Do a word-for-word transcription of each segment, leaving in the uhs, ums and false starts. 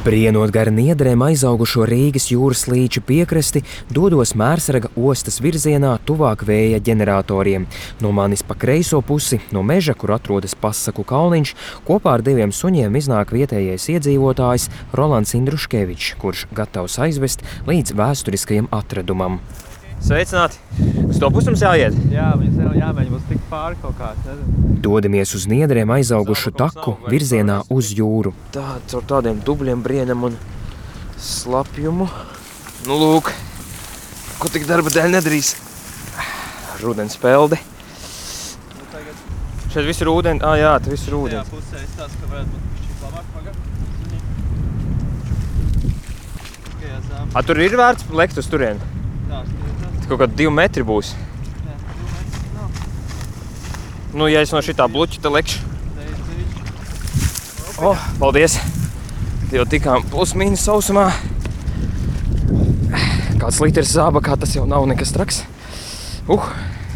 Brienot gar niedrēm aizaugušo Rīgas jūras līča piekrasti, dodos Mērsraga ostas virzienā tuvāk vēja ģeneratoriem. No manis pa kreiso pusi, no meža, kur atrodas Pasaku kalniņš, kopā ar diviem suņiem iznāk vietējais iedzīvotājs Rolands Indruškevičs, kurš gatavs aizvest līdz vēsturiskajam atradumam. Sveicināti! Uz to pusi mums jāiet? Jā, viņas jāmēģina mums tikt pāri kaut kā, nezinu. Dodamies uz niedrēm aizaugušu taku virzienā uz jūru. Tā, caur tādiem dubļiem brienam un slapjumu. Nu, lūk, ko tik darba dēļ nedarīs. Rudens peldi. Nu, tagad... Šeit viss ir ūdeni. Ā, jā, te viss ir ūdeni. Jā, pusē izstās, ka varētu būt šķiet labāk pagāt. A, tur ir vērts lekt uz turieni? Jā, kaut kādi divi metri būs. Jā, divi metri nav. Nu, ja es no šitā bluķa te lekšu. O, oh, paldies! Jau tikām plus mīnus sausumā. Kāds litrs zābakā, tas jau nav nekas traks. Uh!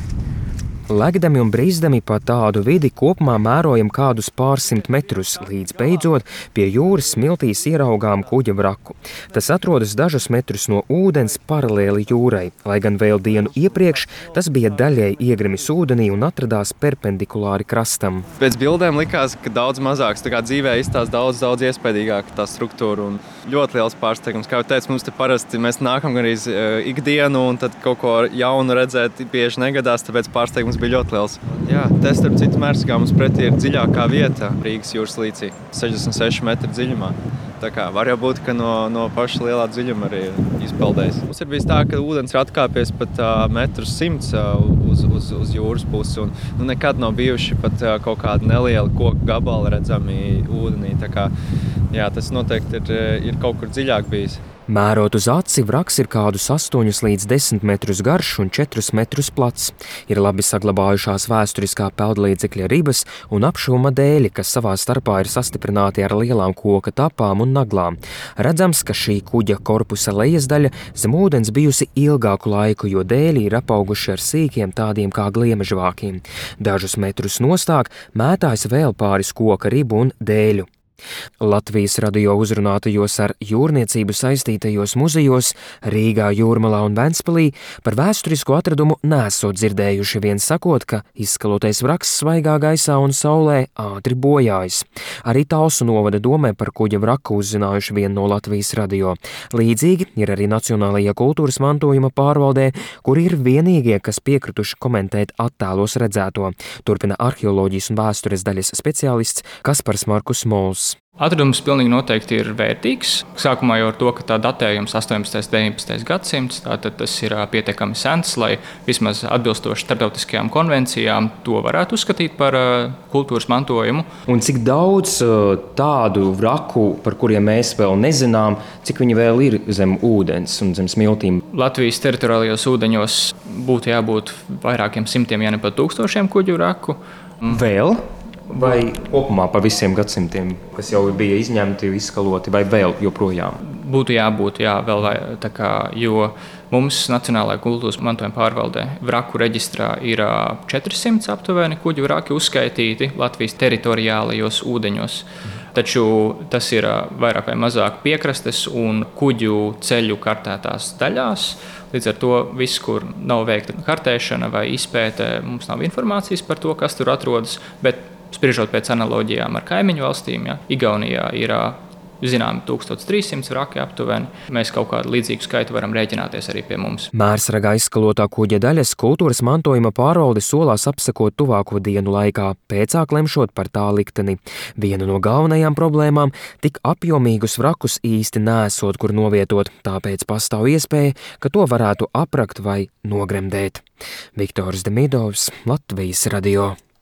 Legdami un brīzdami pa tādu vidi kopumā mērojam kādus pārsimt metrus, līdz beidzot pie jūras smiltīs ieraugām kuģa vraku. Tas atrodas dažus metrus no ūdens paralēli jūrai, lai gan vēl dienu iepriekš tas bija daļēji iegrimis ūdenī un atradās perpendikulāri krastam. Pēc bildēm likās, ka daudz mazāks, tā kā dzīvē izstās daudz, daudz iespējīgāk tā struktūra un ļoti liels pārsteigums. Kā jau teicu, mums te parasti mēs nākam gan arī ikdienu un tad kaut ko jaunu redzēt bieži negadās, tāpēc pārsteigums bija ļoti liels. Jā, te starp citu Mērsragā mums pretī ir dziļākā vieta Rīgas jūras līcī, sešdesmit seši metri dziļumā. Tā kā var jau būt, ka no, no paša lielā dziļuma arī izpeldējis. Mums ir bijis tā, ka ūdens ir atkāpies pat uh, metrus simts uh, uz, uz, uz jūras pusi un nu, nekad nav bijuši pat uh, kaut kādi nelieli koku gabali redzami ūdenī. Tā kā, jā, tas noteikti ir, ir kaut kur dziļāk bijis. Mērot uz aci, vraks ir kādus astoņus līdz desmit metrus garš un četrus metrus plats. Ir labi saglabājušās vēsturiskā peldlīdzekļa ribas un apšūma dēļi, kas savā starpā ir sastiprināti ar lielām koka tapām un naglām. Redzams, ka šī kuģa korpusa lejas daļa zem ūdens bijusi ilgāku laiku, jo dēļi ir apauguši ar sīkiem tādiem kā gliemežvākiem. Dažus metrus nostāk mētājas vēl pāris koka ribu un dēļu. Latvijas radio uzrunātajos ar jūrniecību saistītajos muzejos Rīgā, Jūrmalā un Ventspilī par vēsturisko atradumu nesot dzirdējuši, vien sakot, ka izskalotais vraks svaigā gaisā un saulē ātri bojājas. Arī Talsu novada domē par kuģa vraku uzzinājuši vien no Latvijas radio. Līdzīgi ir arī Nacionālajā kultūras mantojuma pārvaldē, kur ir vienīgie, kas piekrituši komentēt attēlos redzēto. Turpina arheoloģijas un vēstures daļas speciālists Kaspars Markus Mols. Atradums pilnīgi noteikti ir vērtīgs. Sākumā jau ar to, ka tā datējums astoņpadsmitais un deviņpadsmitais gadsimts, tātad tas ir pietiekami sens, lai vismaz atbilstoši starptautiskajām konvencijām to varētu uzskatīt par kultūras mantojumu. Un cik daudz tādu vraku, par kuriem mēs vēl nezinām, cik viņi vēl ir zem ūdens un zem smiltīm? Latvijas teritoriālajos ūdeņos būtu jābūt vairākiem simtiem, ja ne pat tūkstošiem kuģu vraku. Vēl? Vai kopumā par visiem gadsimtiem, kas jau bija izņemti, izskaloti, vai vēl joprojām? Būtu jābūt, jā, vēl vai, tā kā, jo mums Nacionālajā kultūras mantojuma pārvaldē vraku reģistrā ir četrsimt aptuveni kuģu vraki uzskaitīti Latvijas teritoriālajos ūdeņos. Taču tas ir vairāk vai mazāk piekrastes un kuģu ceļu kartētās daļās. Līdz ar to viss, kur nav veikta kartēšana vai izpēte, mums nav informācijas par to, kas tur atrodas, bet spriežot pēc analoģijām ar kaimiņu valstīm, ja, Igaunijā ir zināmi tūkstoš trīssimts vraki aptuveni. Mēs kaut kādu līdzīgu skaitu varam rēķināties arī pie mums. Mērsragā izskalotā kuģa daļas kultūras mantojuma pārvalde solās apsekot tuvāko dienu laikā, pēcāk lemšot par tā likteni. Viena no galvenajām problēmām – tik apjomīgus vrakus īsti neesot, kur novietot, tāpēc pastāv iespēja, ka to varētu aprakt vai nogremdēt. Viktors Demidovs, Latvijas radio.